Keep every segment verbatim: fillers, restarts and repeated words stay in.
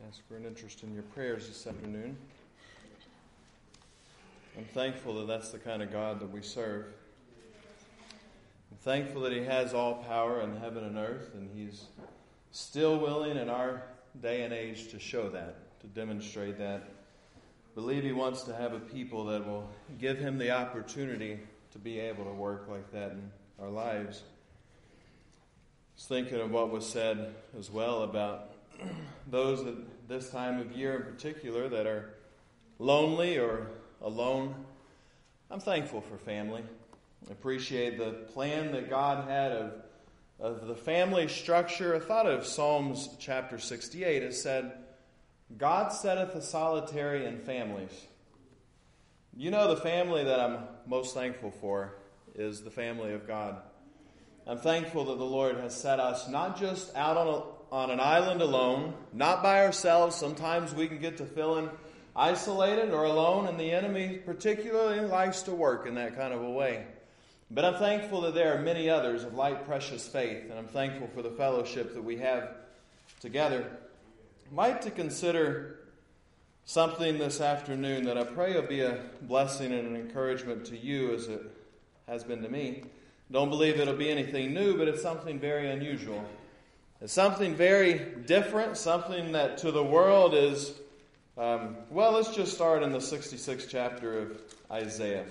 Ask for an interest in your prayers this afternoon. I'm thankful that that's the kind of God that we serve. I'm thankful that He has all power in heaven and earth, and He's still willing in our day and age to show that, to demonstrate that. I believe He wants to have a people that will give Him the opportunity to be able to work like that in our lives. I was thinking of what was said as well about those at this time of year in particular that are lonely or alone. I'm thankful for family. I appreciate the plan that God had of, of the family structure. I thought of Psalms chapter sixty-eight. It said, God setteth the solitary in families. You know, the family that I'm most thankful for is the family of God. I'm thankful that the Lord has set us not just out on a on an island alone, not by ourselves. Sometimes we can get to feeling isolated or alone, and the enemy particularly likes to work in that kind of a way. But I'm thankful that there are many others of like precious faith, and I'm thankful for the fellowship that we have together. I'd like to consider something this afternoon that I pray will be a blessing and an encouragement to you as it has been to me. Don't believe it'll be anything new, but it's something very unusual. It's something very different, something that to the world is, um, well, let's just start in the sixty-sixth chapter of Isaiah.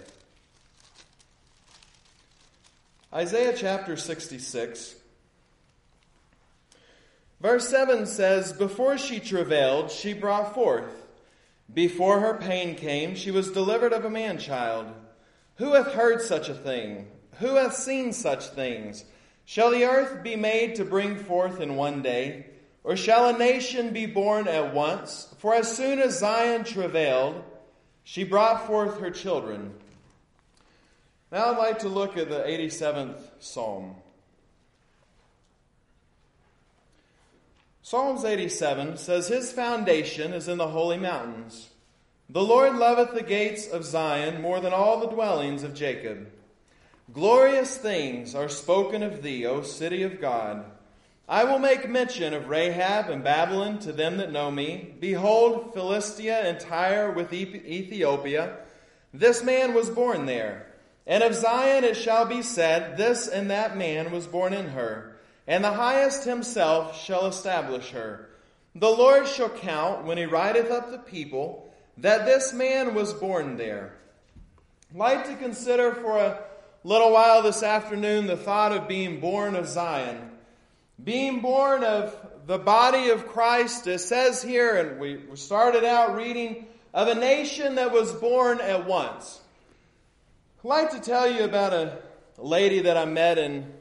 Isaiah chapter sixty-six. Verse seven says, Before she travailed, she brought forth. Before her pain came, she was delivered of a man-child. Who hath heard such a thing? Who hath seen such things? Shall the earth be made to bring forth in one day? Or shall a nation be born at once? For as soon as Zion travailed, she brought forth her children. Now I'd like to look at the eighty-seventh Psalm. Psalms eighty-seven says, His foundation is in the holy mountains. The Lord loveth the gates of Zion more than all the dwellings of Jacob. Glorious things are spoken of thee, O city of God. I will make mention of Rahab and Babylon to them that know me. Behold, Philistia and Tyre with Ethiopia. This man was born there. And of Zion it shall be said, This and that man was born in her. And the highest himself shall establish her. The Lord shall count, when he writeth up the people, that this man was born there. I'd like to consider for a little while this afternoon the thought of being born of Zion. Being born of the body of Christ. It says here, and we started out reading, of a nation that was born at once. I'd like to tell you about a lady that I met in,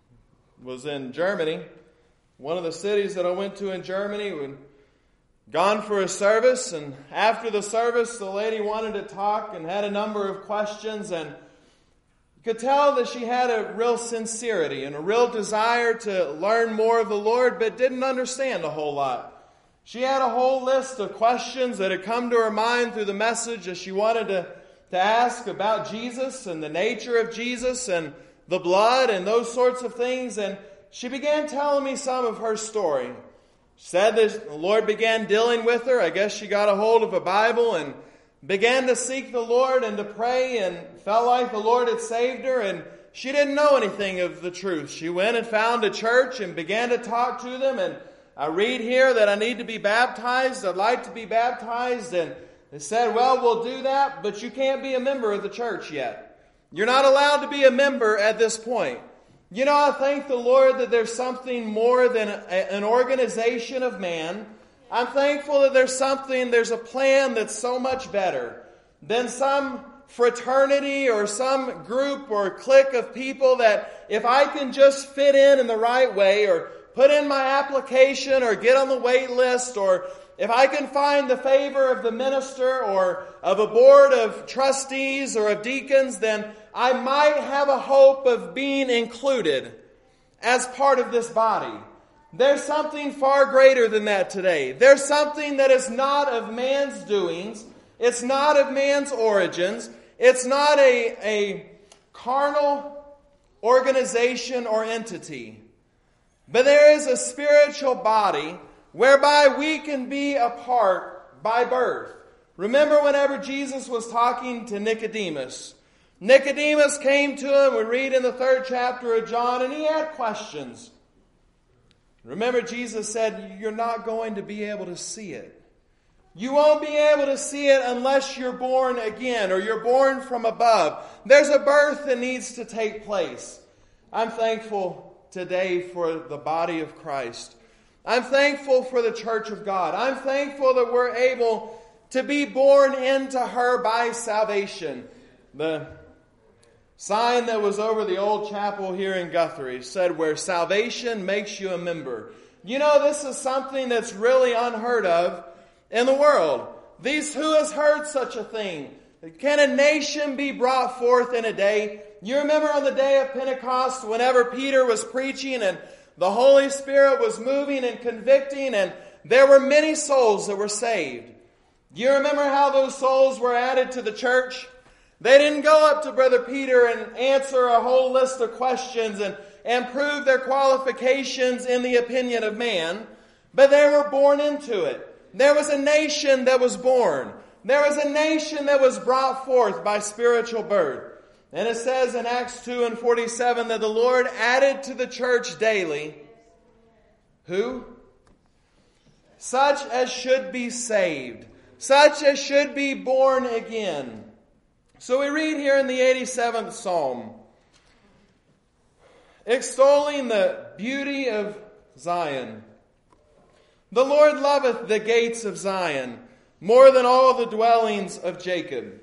was in Germany. One of the cities that I went to in Germany. We'd gone for a service, and after the service the lady wanted to talk and had a number of questions, and you could tell that she had a real sincerity and a real desire to learn more of the Lord, but didn't understand a whole lot. She had a whole list of questions that had come to her mind through the message that she wanted to, to ask about Jesus and the nature of Jesus and the blood and those sorts of things. And she began telling me some of her story. She said that the Lord began dealing with her. I guess she got a hold of a Bible and began to seek the Lord and to pray, and felt like the Lord had saved her, and she didn't know anything of the truth. She went and found a church and began to talk to them, and I read here that I need to be baptized. I'd like to be baptized, and they said, well, we'll do that, but you can't be a member of the church yet. You're not allowed to be a member at this point. You know, I thank the Lord that there's something more than a, an organization of man. I'm thankful that there's something, there's a plan that's so much better than some fraternity or some group or clique of people that if I can just fit in in the right way or put in my application or get on the wait list, or if I can find the favor of the minister or of a board of trustees or of deacons, then I might have a hope of being included as part of this body. There's something far greater than that today. There's something that is not of man's doings. It's not of man's origins. It's not a, a carnal organization or entity. But there is a spiritual body whereby we can be a part by birth. Remember whenever Jesus was talking to Nicodemus. Nicodemus came to him, we read in the third chapter of John, and he had questions. Remember Jesus said, you're not going to be able to see it. You won't be able to see it unless you're born again or you're born from above. There's a birth that needs to take place. I'm thankful today for the body of Christ. I'm thankful for the church of God. I'm thankful that we're able to be born into her by salvation. The sign that was over the old chapel here in Guthrie said, where salvation makes you a member. You know, this is something that's really unheard of in the world. These, who has heard such a thing? Can a nation be brought forth in a day? You remember on the day of Pentecost, whenever Peter was preaching and the Holy Spirit was moving and convicting, and there were many souls that were saved. You remember how those souls were added to the church? They didn't go up to Brother Peter and answer a whole list of questions and, and prove their qualifications in the opinion of man, but they were born into it. There was a nation that was born. There was a nation that was brought forth by spiritual birth. And it says in Acts two and forty-seven that the Lord added to the church daily, who? Such as should be saved. Such as should be born again. So we read here in the eighty-seventh Psalm, extolling the beauty of Zion. The Lord loveth the gates of Zion more than all the dwellings of Jacob.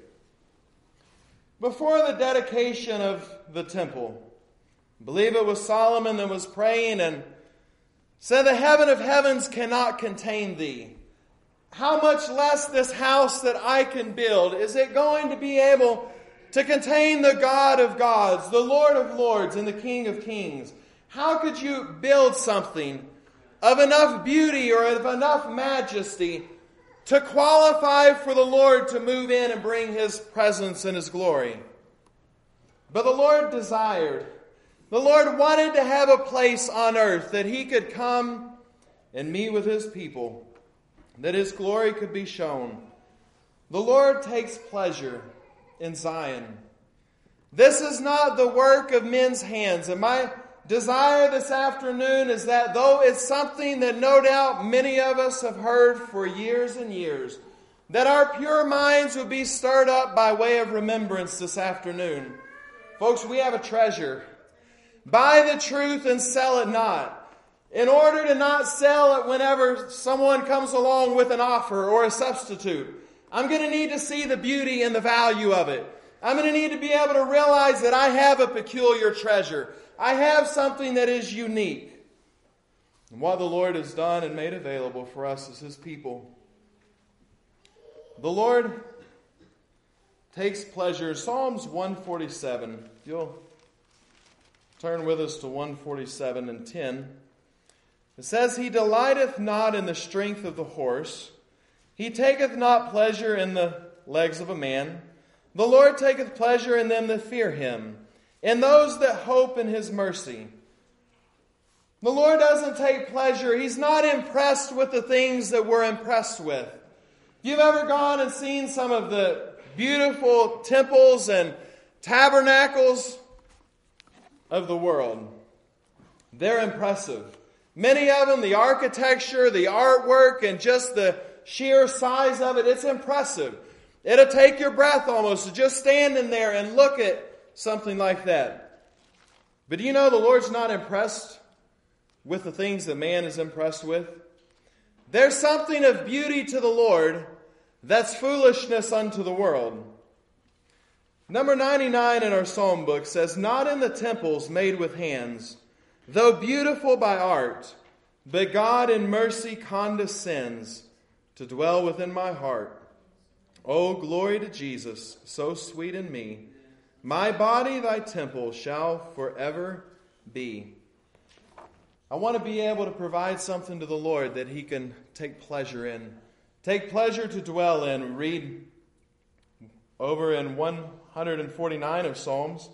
Before the dedication of the temple, I believe it was Solomon that was praying and said, the heaven of heavens cannot contain thee. How much less this house that I can build? Is it going to be able to contain the God of gods, the Lord of lords, and the King of kings? How could you build something of enough beauty or of enough majesty to qualify for the Lord to move in and bring His presence and His glory? But the Lord desired, the Lord wanted to have a place on earth that He could come and meet with His people, that His glory could be shown. The Lord takes pleasure in Zion. This is not the work of men's hands. And my desire this afternoon is that though it's something that no doubt many of us have heard for years and years, that our pure minds would be stirred up by way of remembrance this afternoon. Folks, we have a treasure. Buy the truth and sell it not. In order to not sell it whenever someone comes along with an offer or a substitute, I'm going to need to see the beauty and the value of it. I'm going to need to be able to realize that I have a peculiar treasure. I have something that is unique. And what the Lord has done and made available for us as His people. The Lord takes pleasure. Psalms one forty-seven. If you'll turn with us to one forty-seven and ten. It says, He delighteth not in the strength of the horse. He taketh not pleasure in the legs of a man. The Lord taketh pleasure in them that fear Him, in those that hope in His mercy. The Lord doesn't take pleasure. He's not impressed with the things that we're impressed with. If you've ever gone and seen some of the beautiful temples and tabernacles of the world, they're impressive. Many of them, the architecture, the artwork, and just the sheer size of it, it's impressive. It'll take your breath almost to just stand in there and look at something like that. But do you know the Lord's not impressed with the things that man is impressed with? There's something of beauty to the Lord that's foolishness unto the world. Number ninety-nine in our psalm book says, Not in the temples made with hands, though beautiful by art, but God in mercy condescends to dwell within my heart. Oh, glory to Jesus, so sweet in me. My body thy temple shall forever be. I want to be able to provide something to the Lord that He can take pleasure in. Take pleasure to dwell in. Read over in one forty-nine of Psalms.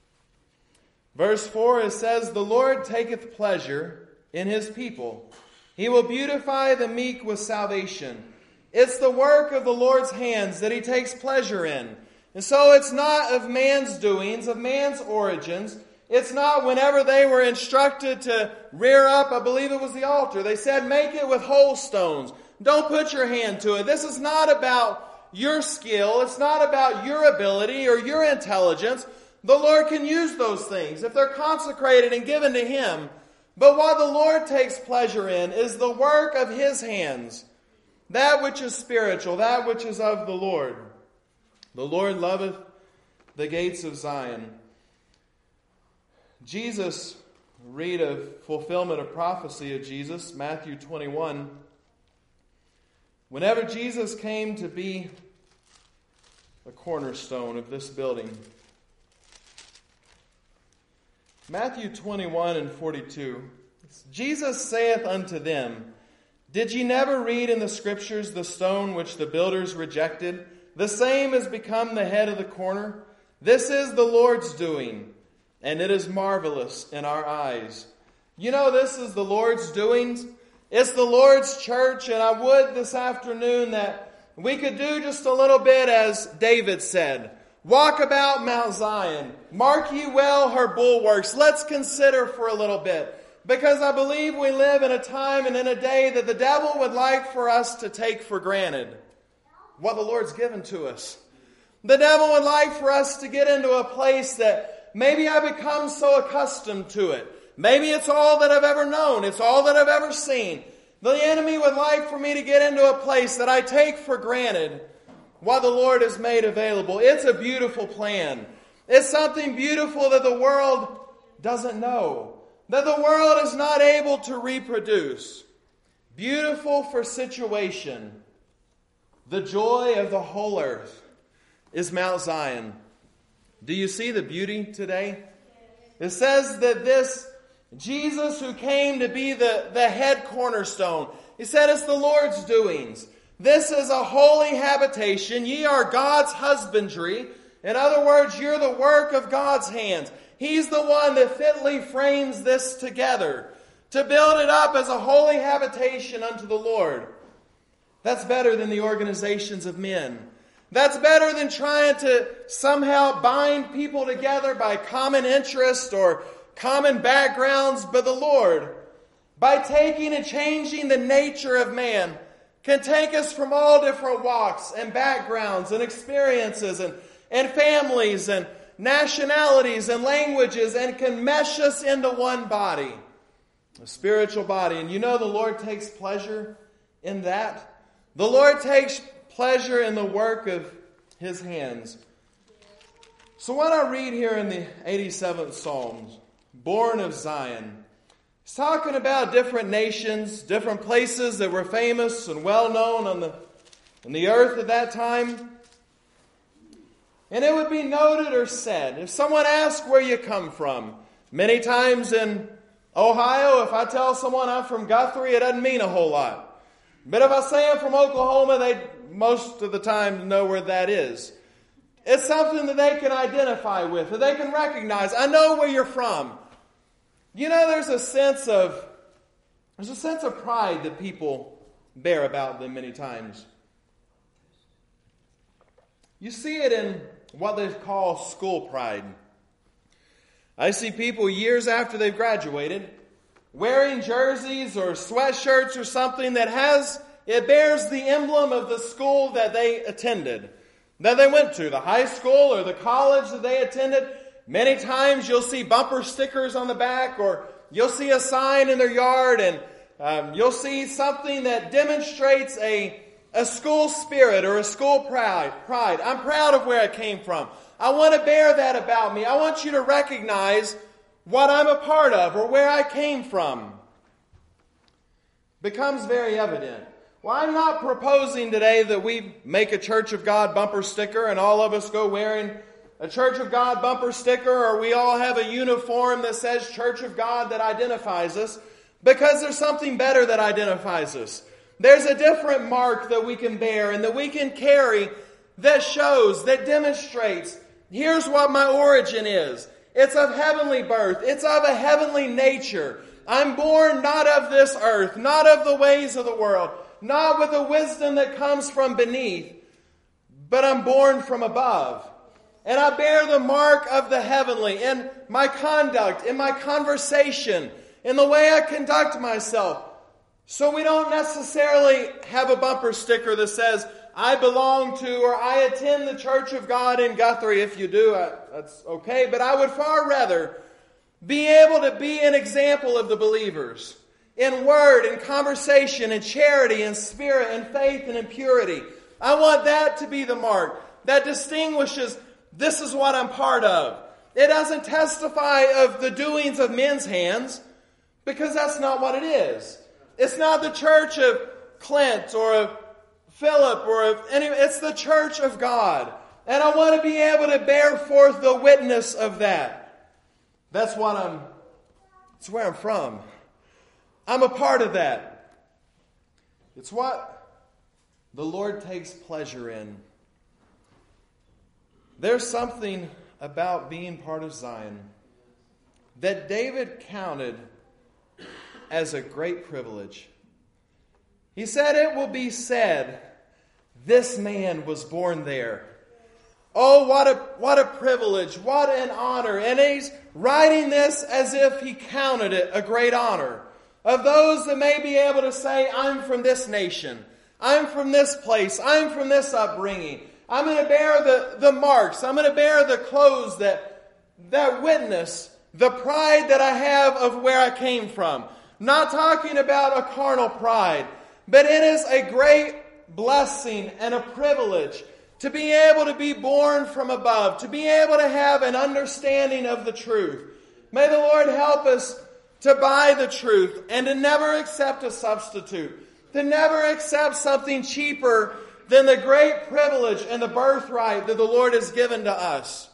Verse four, it says, The Lord taketh pleasure in His people. He will beautify the meek with salvation. It's the work of the Lord's hands that he takes pleasure in. And so it's not of man's doings, of man's origins. It's not whenever they were instructed to rear up, I believe it was the altar. They said, make it with whole stones. Don't put your hand to it. This is not about your skill. It's not about your ability or your intelligence. The Lord can use those things if they're consecrated and given to him. But what the Lord takes pleasure in is the work of his hands. That which is spiritual, that which is of the Lord. The Lord loveth the gates of Zion. Jesus, read of fulfillment of prophecy of Jesus, Matthew twenty-one. Whenever Jesus came to be the cornerstone of this building, Matthew twenty-one and forty-two, Jesus saith unto them, Did ye never read in the Scriptures the stone which the builders rejected? The same is become the head of the corner. This is the Lord's doing, and it is marvelous in our eyes. You know, this is the Lord's doings. It's the Lord's church, and I would this afternoon that we could do just a little bit as David said. Walk about Mount Zion. Mark ye well her bulwarks. Let's consider for a little bit. Because I believe we live in a time and in a day that the devil would like for us to take for granted what the Lord's given to us. The devil would like for us to get into a place that maybe I become so accustomed to it. Maybe it's all that I've ever known. It's all that I've ever seen. The enemy would like for me to get into a place that I take for granted what the Lord has made available. It's a beautiful plan. It's something beautiful that the world doesn't know, that the world is not able to reproduce. Beautiful for situation. The joy of the whole earth is Mount Zion. Do you see the beauty today? It says that this Jesus who came to be the, the head cornerstone, he said it's the Lord's doings. This is a holy habitation. Ye are God's husbandry. In other words, you're the work of God's hands. He's the one that fitly frames this together to build it up as a holy habitation unto the Lord. That's better than the organizations of men. That's better than trying to somehow bind people together by common interest or common backgrounds. But the Lord, by taking and changing the nature of man, can take us from all different walks and backgrounds and experiences and, and families and nationalities and languages and can mesh us into one body, a spiritual body. And you know the Lord takes pleasure in that. The Lord takes pleasure in the work of his hands. So what I read here in the eighty-seventh Psalms, born of Zion, it's talking about different nations, different places that were famous and well known on the, on the earth at that time. And it would be noted or said, if someone asks where you come from, many times in Ohio, if I tell someone I'm from Guthrie, it doesn't mean a whole lot. But if I say I'm from Oklahoma, they most of the time know where that is. It's something that they can identify with, that they can recognize. I know where you're from. You know, there's a sense of there's a sense of pride that people bear about them many times. You see it in what they call school pride. I see people years after they've graduated wearing jerseys or sweatshirts or something that has, it bears the emblem of the school that they attended, that they went to, the high school or the college that they attended. Many times you'll see bumper stickers on the back, or you'll see a sign in their yard, and um, you'll see something that demonstrates a, a school spirit or a school pride. Pride. I'm proud of where I came from. I want to bear that about me. I want you to recognize what I'm a part of or where I came from. Becomes very evident. Well, I'm not proposing today that we make a Church of God bumper sticker and all of us go wearing a Church of God bumper sticker, or we all have a uniform that says Church of God that identifies us, because there's something better that identifies us. There's a different mark that we can bear and that we can carry that shows, that demonstrates, here's what my origin is. It's of heavenly birth. It's of a heavenly nature. I'm born not of this earth, not of the ways of the world, not with a wisdom that comes from beneath, but I'm born from above. And I bear the mark of the heavenly in my conduct, in my conversation, in the way I conduct myself. So we don't necessarily have a bumper sticker that says, I belong to or I attend the Church of God in Guthrie. If you do, I, that's okay. But I would far rather be able to be an example of the believers in word, in conversation, in charity, in spirit, in faith, and in purity. I want that to be the mark that distinguishes this is what I'm part of. It doesn't testify of the doings of men's hands, because that's not what it is. It's not the church of Clint or of Philip or of any, it's the church of God. And I want to be able to bear forth the witness of that. That's what I'm, it's where I'm from. I'm a part of that. It's what the Lord takes pleasure in. There's something about being part of Zion that David counted as a great privilege. He said, it will be said, this man was born there. Oh, what a, what a privilege, what an honor. And he's writing this as if he counted it a great honor. Of those that may be able to say, I'm from this nation, I'm from this place, I'm from this upbringing. I'm going to bear the, the marks. I'm going to bear the clothes that, that witness the pride that I have of where I came from. Not talking about a carnal pride, but it is a great blessing and a privilege to be able to be born from above, to be able to have an understanding of the truth. May the Lord help us to buy the truth and to never accept a substitute, to never accept something cheaper than the great privilege and the birthright that the Lord has given to us.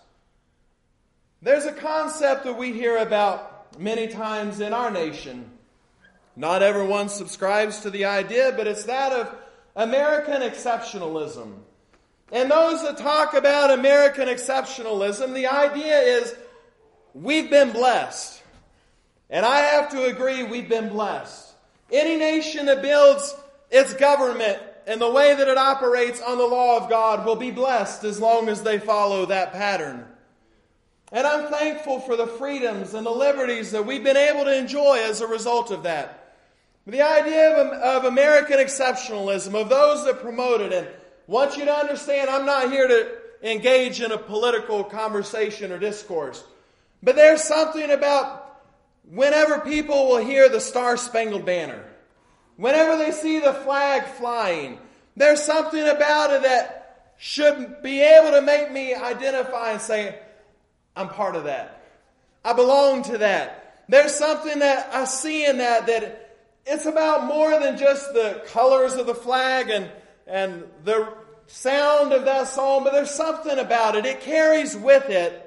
There's a concept that we hear about many times in our nation. Not everyone subscribes to the idea, but it's that of American exceptionalism. And those that talk about American exceptionalism, the idea is we've been blessed. And I have to agree, we've been blessed. Any nation that builds its government and the way that it operates on the law of God will be blessed as long as they follow that pattern. And I'm thankful for the freedoms and the liberties that we've been able to enjoy as a result of that. The idea of, of American exceptionalism, of those that promote it, and want you to understand, I'm not here to engage in a political conversation or discourse. But there's something about whenever people will hear the Star-Spangled Banner, whenever they see the flag flying, there's something about it that should be able to make me identify and say, I'm part of that. I belong to that. There's something that I see in that that it's about more than just the colors of the flag and, and the sound of that song, but there's something about it. It carries with it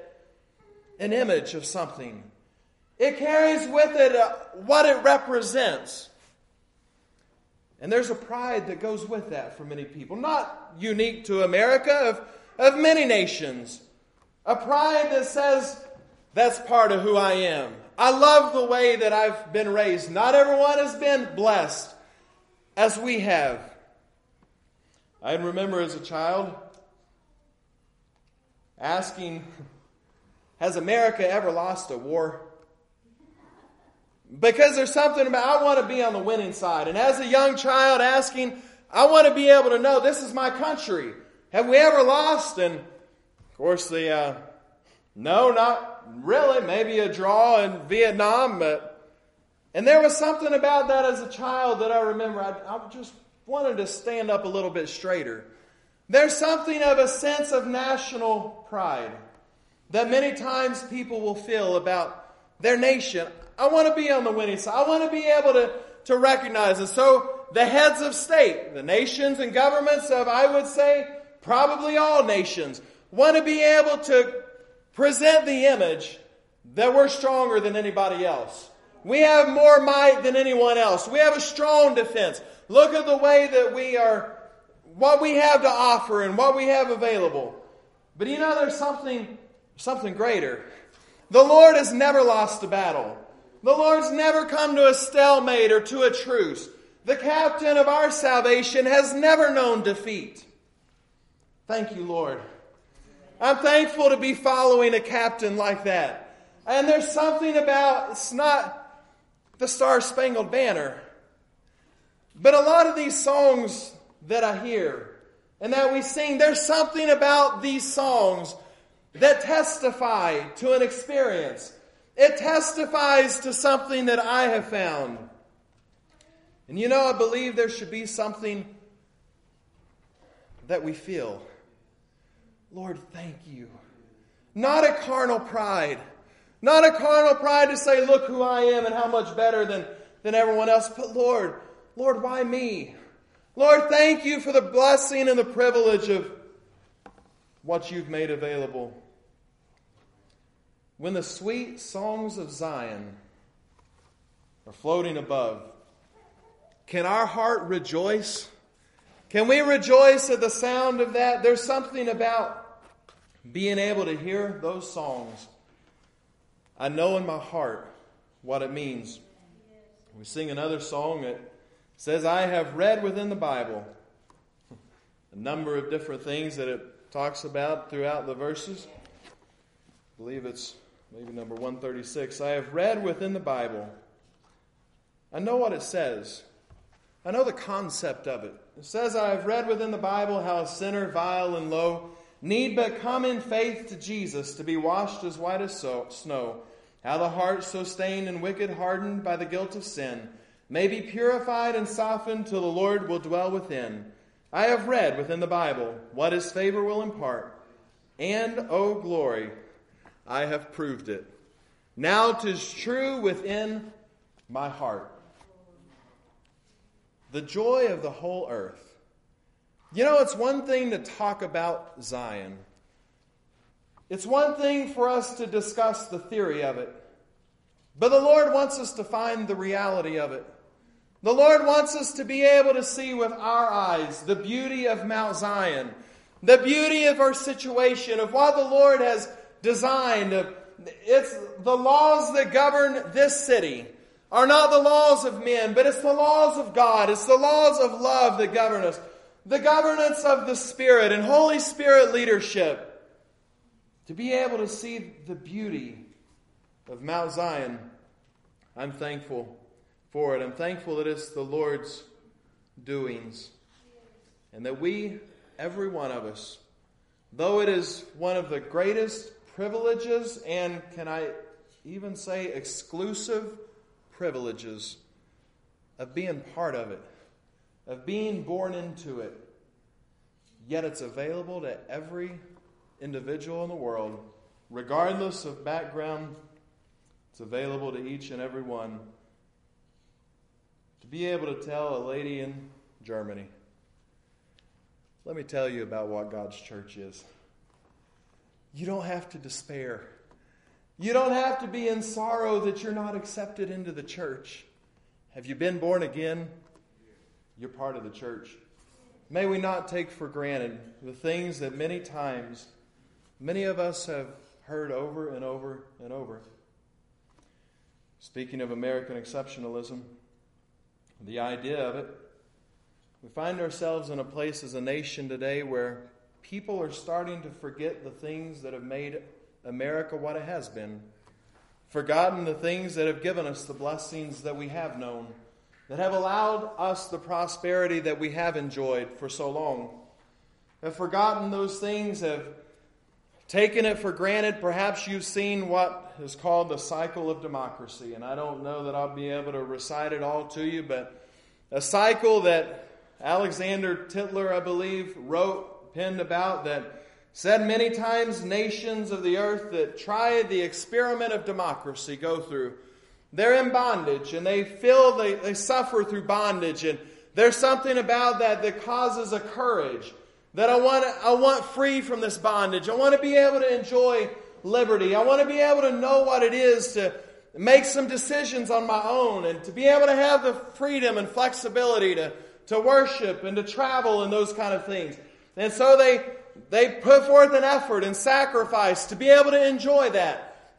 an image of something. It carries with it uh, what it represents. And there's a pride that goes with that for many people. Not unique to America, of, of many nations. A pride that says, that's part of who I am. I love the way that I've been raised. Not everyone has been blessed as we have. I remember as a child asking, has America ever lost a war? Because there's something about, I want to be on the winning side. And as a young child asking, I want to be able to know this is my country. Have we ever lost? And of course the, uh, no, not really. Maybe a draw in Vietnam. But, and there was something about that as a child that I remember. I, I just wanted to stand up a little bit straighter. There's something of a sense of national pride that many times people will feel about their nation. I want to be on the winning side. I want to be able to, to recognize it. So the heads of state, the nations and governments of, I would say, probably all nations, want to be able to present the image that we're stronger than anybody else. We have more might than anyone else. We have a strong defense. Look at the way that we are, what we have to offer and what we have available. But you know, there's something, something greater. The Lord has never lost a battle. The Lord's never come to a stalemate or to a truce. The captain of our salvation has never known defeat. Thank you, Lord. I'm thankful to be following a captain like that. And there's something about, it's not the Star-Spangled Banner, but a lot of these songs that I hear and that we sing, there's something about these songs that testify to an experience. It testifies to something that I have found. And you know, I believe there should be something that we feel. Lord, thank you. Not a carnal pride. Not a carnal pride to say, look who I am and how much better than, than everyone else. But Lord, Lord, why me? Lord, thank you for the blessing and the privilege of what you've made available. When the sweet songs of Zion are floating above, can our heart rejoice? Can we rejoice at the sound of that? There's something about being able to hear those songs. I know in my heart what it means. We sing another song that says, I have read within the Bible a number of different things that it talks about throughout the verses. I believe it's maybe number one thirty-six. I have read within the Bible. I know what it says. I know the concept of it. It says, I have read within the Bible how a sinner, vile and low, need but come in faith to Jesus to be washed as white as so, snow. How the heart so stained and wicked, hardened by the guilt of sin, may be purified and softened till the Lord will dwell within. I have read within the Bible what His favor will impart. And, O glory, I have proved it. Now 'tis true within my heart. The joy of the whole earth. You know, it's one thing to talk about Zion. It's one thing for us to discuss the theory of it. But the Lord wants us to find the reality of it. The Lord wants us to be able to see with our eyes the beauty of Mount Zion, the beauty of our situation, of what the Lord has designed. It's the laws that govern this city are not the laws of men, but it's the laws of God. It's the laws of love that govern us. The governance of the Spirit and Holy Spirit leadership. To be able to see the beauty of Mount Zion, I'm thankful for it. I'm thankful that it's the Lord's doings. And that we, every one of us, though it is one of the greatest privileges and, can I even say, exclusive privileges of being part of it, of being born into it, yet it's available to every individual in the world, regardless of background. It's available to each and every one. To be able to tell a lady in Germany, let me tell you about what God's church is. You don't have to despair. You don't have to be in sorrow that you're not accepted into the church. Have you been born again? You're part of the church. May we not take for granted the things that many times many of us have heard over and over and over. Speaking of American exceptionalism, the idea of it, we find ourselves in a place as a nation today where people are starting to forget the things that have made America what it has been. Forgotten the things that have given us the blessings that we have known, that have allowed us the prosperity that we have enjoyed for so long. Have forgotten those things, have taken it for granted. Perhaps you've seen what is called the cycle of democracy, and I don't know that I'll be able to recite it all to you, but a cycle that Alexander Tytler, I believe, wrote, penned about, that said many times nations of the earth that try the experiment of democracy go through. They're in bondage, and they feel they, they suffer through bondage, and there's something about that that causes a courage that I want I want free from this bondage. I want to be able to enjoy liberty. I want to be able to know what it is to make some decisions on my own, and to be able to have the freedom and flexibility to, to worship and to travel and those kind of things. And so they they put forth an effort and sacrifice to be able to enjoy that.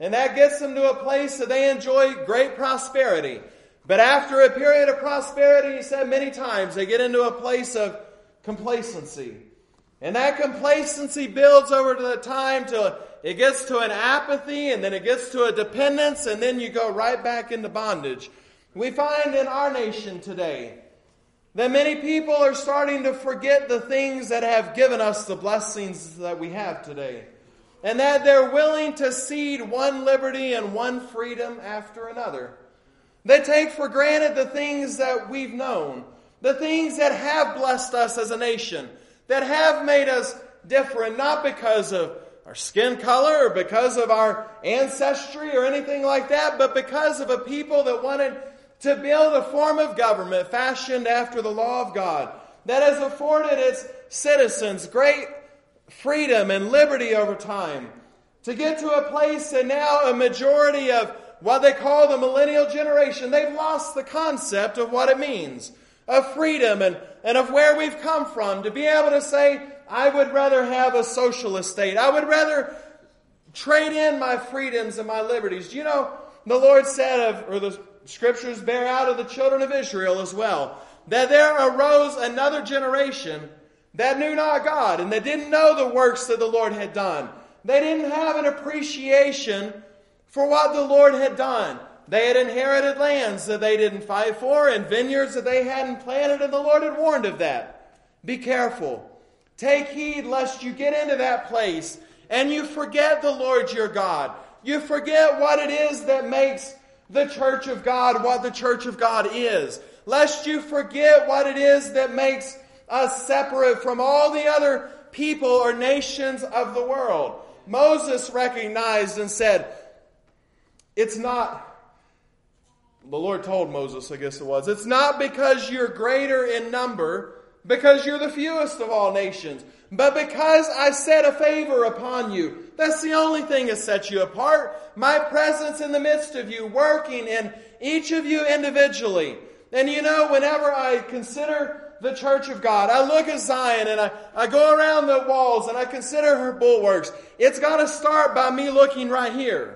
And that gets them to a place that they enjoy great prosperity. But after a period of prosperity, he said many times, they get into a place of complacency. And that complacency builds over to the time till it gets to an apathy, and then it gets to a dependence, and then you go right back into bondage. We find in our nation today that many people are starting to forget the things that have given us the blessings that we have today. And that they're willing to cede one liberty and one freedom after another. They take for granted the things that we've known, the things that have blessed us as a nation, that have made us different, not because of our skin color or because of our ancestry or anything like that, but because of a people that wanted to build a form of government fashioned after the law of God that has afforded its citizens great freedom and liberty over time, to get to a place that now a majority of what they call the millennial generation, they've lost the concept of what it means, of freedom and, and of where we've come from, to be able to say, I would rather have a socialist state. I would rather trade in my freedoms and my liberties. Do you know, the Lord said, of, or the Scriptures bear out of the children of Israel as well, that there arose another generation that knew not God, and they didn't know the works that the Lord had done. They didn't have an appreciation for what the Lord had done. They had inherited lands that they didn't fight for, and vineyards that they hadn't planted, and the Lord had warned of that. Be careful. Take heed lest you get into that place and you forget the Lord your God. You forget what it is that makes the church of God what the church of God is. Lest you forget what it is that makes us separate from all the other people or nations of the world. Moses recognized and said, it's not, the Lord told Moses, I guess it was, it's not because you're greater in number, because you're the fewest of all nations, but because I set a favor upon you. That's the only thing that sets you apart. My presence in the midst of you, working in each of you individually. And you know, whenever I consider the church of God, I look at Zion and I, I go around the walls and I consider her bulwarks. It's got to start by me looking right here.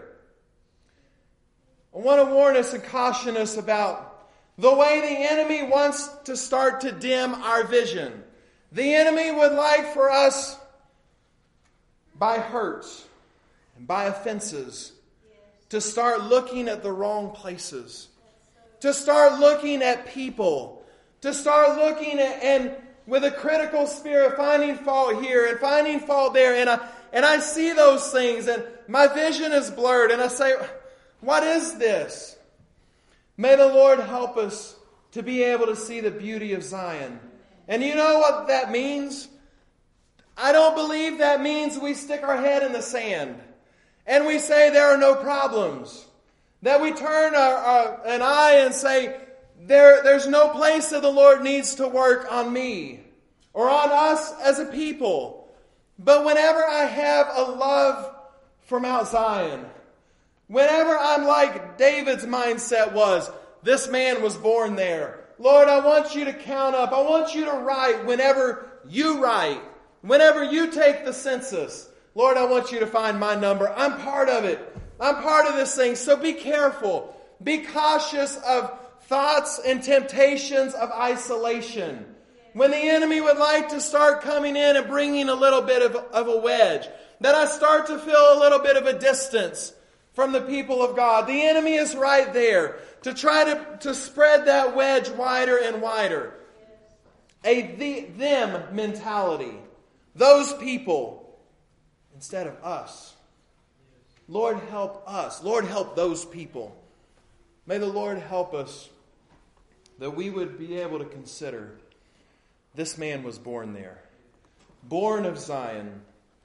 I want to warn us and caution us about the way the enemy wants to start to dim our vision. The enemy would like for us, by hurts and by offenses, to start looking at the wrong places. To start looking at people. To start looking at, and with a critical spirit, finding fault here and finding fault there. And I, and I see those things and my vision is blurred. And I say, what is this? May the Lord help us to be able to see the beauty of Zion. And you know what that means? I don't believe that means we stick our head in the sand and we say there are no problems. That we turn our, our, an eye and say, there, there's no place that the Lord needs to work on me or on us as a people. But whenever I have a love for Mount Zion, whenever I'm like David's mindset was, this man was born there. Lord, I want you to count up. I want you to write whenever you write. Whenever you take the census. Lord, I want you to find my number. I'm part of it. I'm part of this thing. So be careful. Be cautious of thoughts and temptations of isolation. When the enemy would like to start coming in and bringing a little bit of, of a wedge, that I start to feel a little bit of a distance from the people of God. The enemy is right there to try to, to spread that wedge wider and wider. A the, them mentality. Those people instead of us. Lord, help us. Lord, help those people. May the Lord help us that we would be able to consider this man was born there. Born of Zion.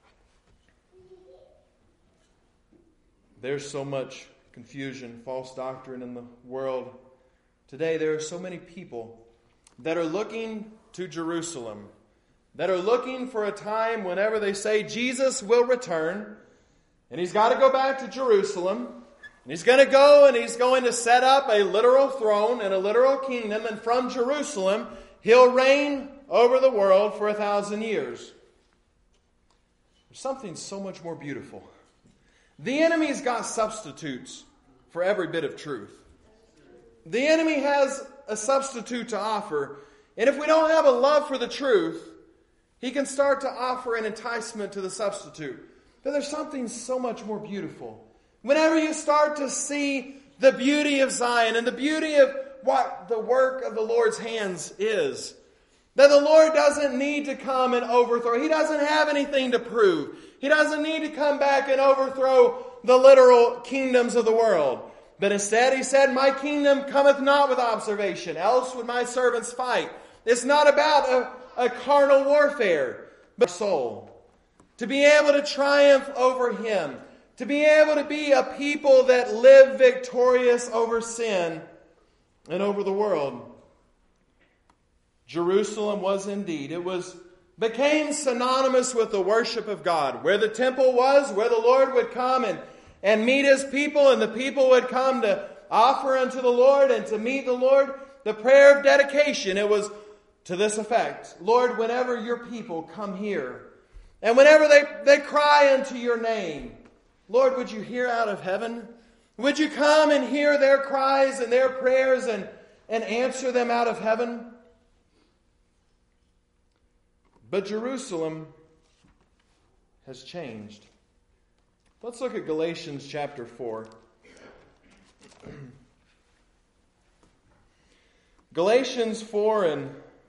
There's so much confusion, false doctrine in the world. Today there are so many people that are looking to Jerusalem, that are looking for a time whenever they say Jesus will return, and he's got to go back to Jerusalem, and he's going to go and he's going to set up a literal throne and a literal kingdom, and from Jerusalem he'll reign over the world for a thousand years. There's something so much more beautiful The enemy's got substitutes for every bit of truth. The enemy has a substitute to offer. And if we don't have a love for the truth, he can start to offer an enticement to the substitute. But there's something so much more beautiful. Whenever you start to see the beauty of Zion and the beauty of what the work of the Lord's hands is, that the Lord doesn't need to come and overthrow. He doesn't have anything to prove. He doesn't need to come back and overthrow the literal kingdoms of the world. But instead he said, my kingdom cometh not with observation, else would my servants fight. It's not about a, a carnal warfare, but soul. To be able to triumph over him. To be able to be a people that live victorious over sin and over the world. Jerusalem was indeed, it was became synonymous with the worship of God. Where the temple was, where the Lord would come and, and meet his people, and the people would come to offer unto the Lord and to meet the Lord. The prayer of dedication, it was to this effect. Lord, whenever your people come here, and whenever they, they cry unto your name, Lord, would you hear out of heaven? Would you come and hear their cries and their prayers and, and answer them out of heaven? But Jerusalem has changed. Let's look at Galatians chapter four. Galatians four, and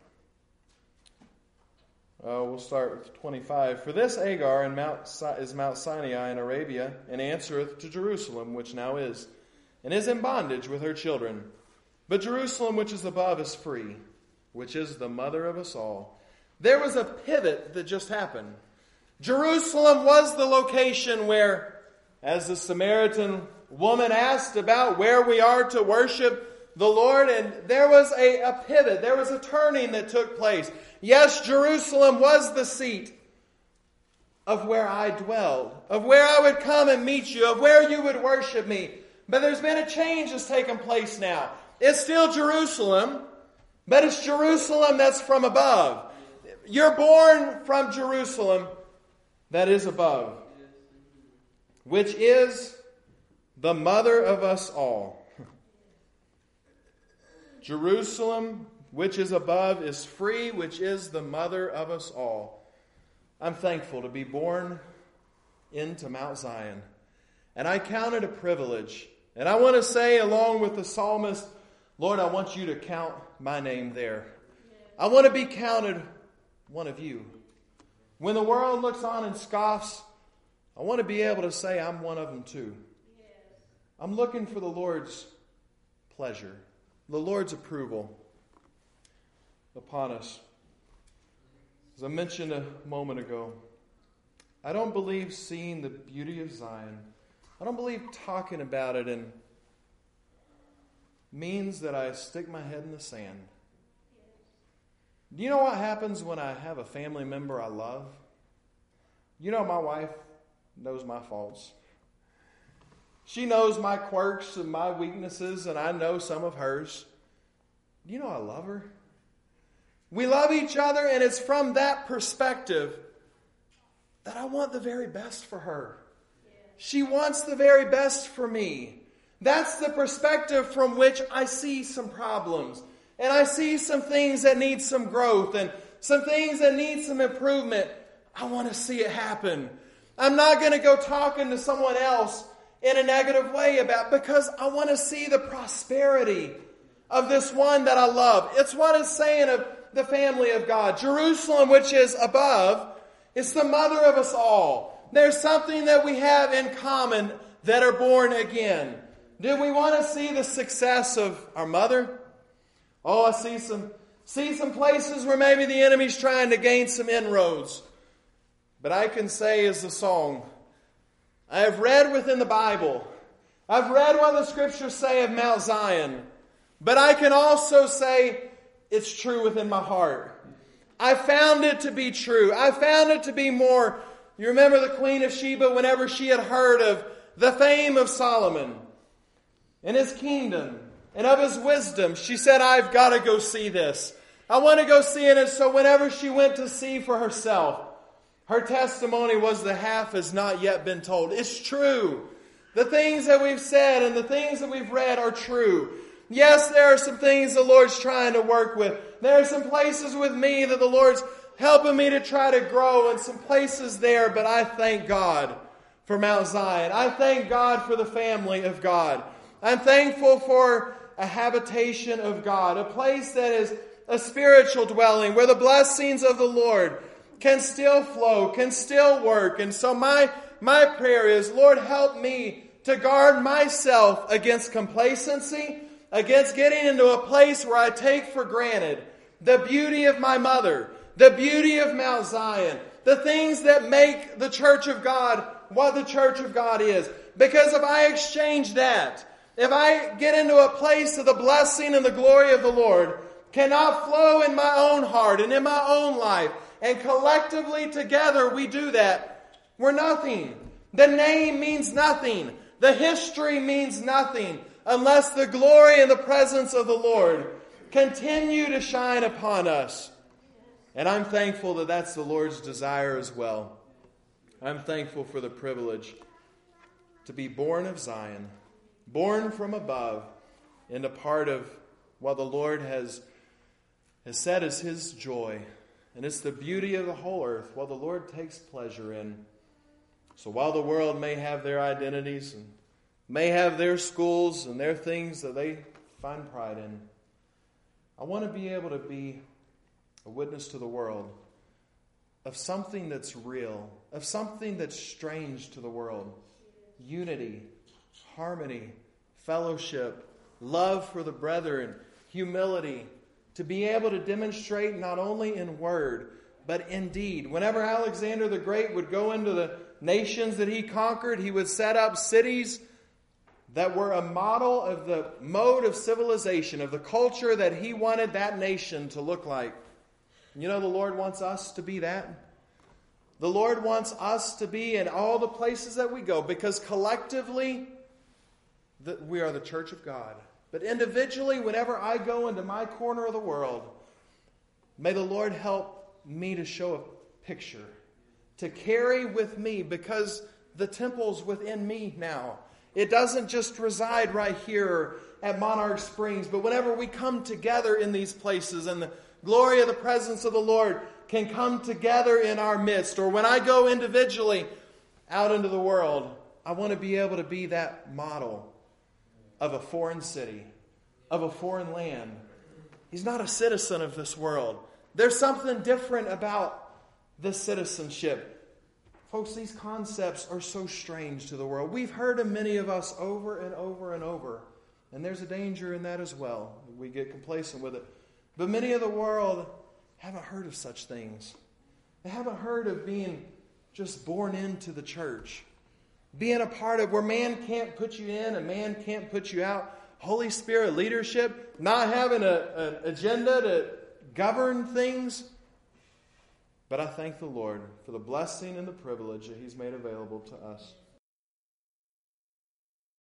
uh, we'll start with twenty-five. For this Agar in Mount si- is Mount Sinai in Arabia, and answereth to Jerusalem, which now is, and is in bondage with her children. But Jerusalem, which is above, is free, which is the mother of us all. There was a pivot that just happened. Jerusalem was the location where, as the Samaritan woman asked about where we are to worship the Lord, and there was a, a pivot, there was a turning that took place. Yes, Jerusalem was the seat of where I dwelled, of where I would come and meet you, of where you would worship me. But there's been a change that's taken place now. It's still Jerusalem, but it's Jerusalem that's from above. You're born from Jerusalem that is above, which is the mother of us all. Jerusalem, which is above, is free, which is the mother of us all. I'm thankful to be born into Mount Zion, and I count it a privilege. And I want to say, along with the psalmist, Lord, I want you to count my name there. I want to be counted one of you. When the world looks on and scoffs, I want to be able to say I'm one of them too. I'm looking for the Lord's pleasure, the Lord's approval upon us. As I mentioned a moment ago, I don't believe seeing the beauty of Zion, I don't believe talking about it and means that I stick my head in the sand. Do you know what happens when I have a family member I love? You know, my wife knows my faults. She knows my quirks and my weaknesses, and I know some of hers. Do you know I love her? We love each other, and it's from that perspective that I want the very best for her. She wants the very best for me. That's the perspective from which I see some problems. And I see some things that need some growth and some things that need some improvement. I want to see it happen. I'm not going to go talking to someone else in a negative way about, because I want to see the prosperity of this one that I love. It's what it's saying of the family of God. Jerusalem, which is above, is the mother of us all. There's something that we have in common that are born again. Do we want to see the success of our mother? Oh, I see some, see some places where maybe the enemy's trying to gain some inroads. But I can say as the song, I have read within the Bible, I've read what the Scriptures say of Mount Zion, but I can also say it's true within my heart. I found it to be true. I found it to be more. You remember the Queen of Sheba, whenever she had heard of the fame of Solomon and his kingdom and of his wisdom, she said, I've got to go see this. I want to go see it. And so whenever she went to see for herself, Her testimony was the half has not yet been told. It's true. The things that we've said and the things that we've read are true. Yes, there are some things the Lord's trying to work with. There are some places with me that the Lord's helping me to try to grow, and some places there, but I thank God for Mount Zion. I thank God for the family of God. I'm thankful for a habitation of God, a place that is a spiritual dwelling where the blessings of the Lord can still flow, can still work. And so my, my prayer is, Lord, help me to guard myself against complacency, against getting into a place where I take for granted the beauty of my mother, the beauty of Mount Zion, the things that make the church of God what the church of God is. Because if I exchange that, if I get into a place of the blessing and the glory of the Lord cannot flow in my own heart and in my own life, and collectively together we do that, we're nothing. The name means nothing. The history means nothing unless the glory and the presence of the Lord continue to shine upon us. And I'm thankful that that's the Lord's desire as well. I'm thankful for the privilege to be born of Zion, born from above, and a part of what the Lord has, has said is His joy. And it's the beauty of the whole earth, what the Lord takes pleasure in. So while the world may have their identities and may have their schools and their things that they find pride in, I want to be able to be a witness to the world of something that's real, of something that's strange to the world. Unity, harmony, fellowship, love for the brethren, humility, to be able to demonstrate not only in word, but in deed. Whenever Alexander the Great would go into the nations that he conquered, he would set up cities that were a model of the mode of civilization, of the culture that he wanted that nation to look like. You know, the Lord wants us to be that. The Lord wants us to be in all the places that we go, because collectively, the, we are the church of God. But individually, whenever I go into my corner of the world, may the Lord help me to show a picture, to carry with me, because the temple's within me now. It doesn't just reside right here at Monarch Springs, but whenever we come together in these places and the glory of the presence of the Lord can come together in our midst, or when I go individually out into the world, I want to be able to be that model of a foreign city, of a foreign land. He's not a citizen of this world. There's something different about this citizenship. Folks, these concepts are so strange to the world. We've heard of many of us over and over and over. And there's a danger in that as well. We get complacent with it. But many of the world haven't heard of such things. They haven't heard of being just born into the church. Being a part of where man can't put you in and man can't put you out. Holy Spirit leadership. Not having a, an agenda to govern things. But I thank the Lord for the blessing and the privilege that He's made available to us.